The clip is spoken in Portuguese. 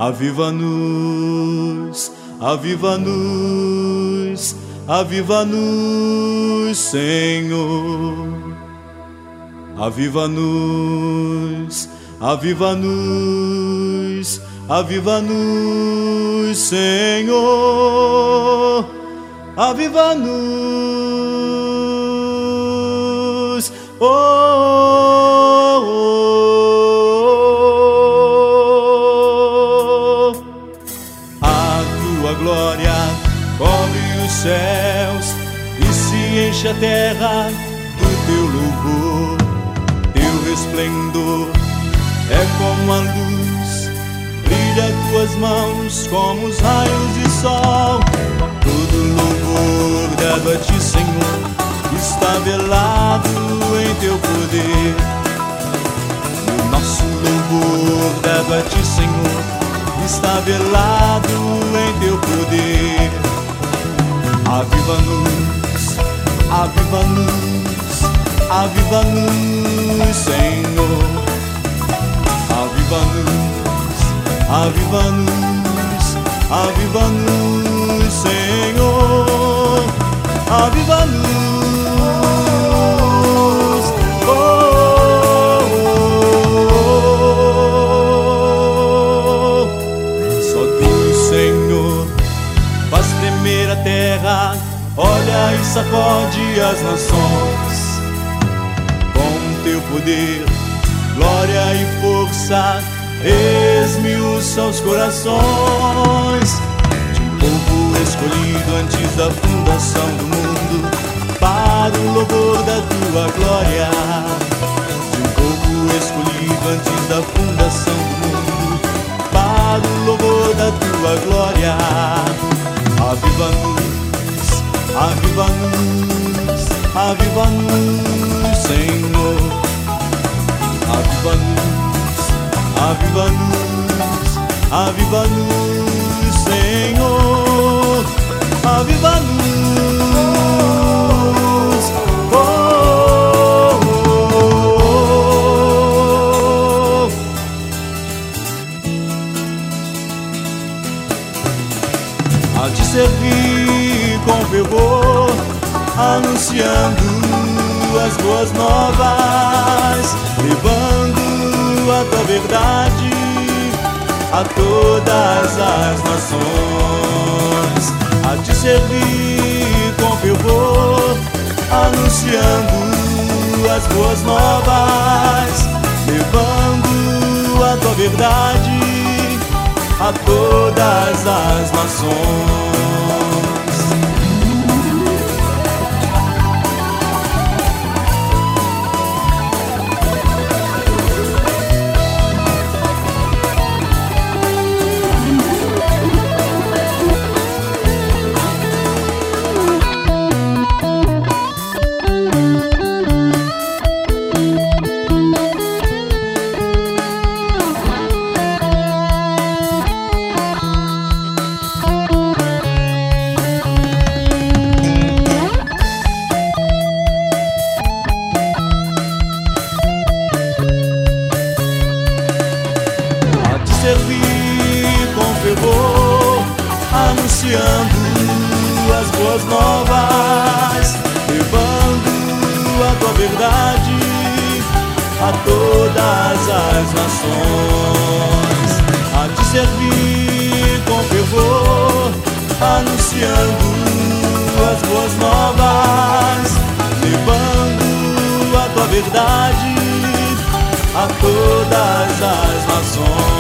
Aviva-nos, aviva-nos, aviva-nos, Senhor. Aviva-nos, aviva-nos, aviva-nos, Senhor. Aviva-nos, oh, oh, oh. A tua glória cobre os céus e se enche a terra do teu louvor. Teu resplendor é como a luz, brilha tuas mãos como os raios de sol. Todo louvor dado a ti, Senhor, está velado em teu poder. O nosso louvor dado a ti, Senhor, está velado em teu poder. Aviva-nos, aviva-nos, aviva-nos, Senhor. Aviva-nos, aviva-nos, aviva-nos, Senhor. Aviva-nos, oh, oh, oh. Só tu, Senhor, faz tremer a terra, olha e sacode as nações. Com teu poder, glória e força, esmiuça os corações. De um povo escolhido antes da fundação do mundo, para o louvor da tua glória. De um povo escolhido antes da fundação do mundo, para o louvor da tua glória. Aviva-nos, aviva-nos, aviva-nos, Senhor. Aviva-nos, aviva-nos, aviva-nos, Senhor. Aviva-nos, oh, oh, oh. A te servir com fervor, anunciando as boas novas, levando a tua verdade a todas as nações. A te servir com fervor, anunciando as boas novas, levando a tua verdade a todas as nações. Servir com fervor, anunciando as boas novas, levando a tua verdade a todas as nações. A te servir com fervor, anunciando as boas novas, levando a tua verdade a todas as nações.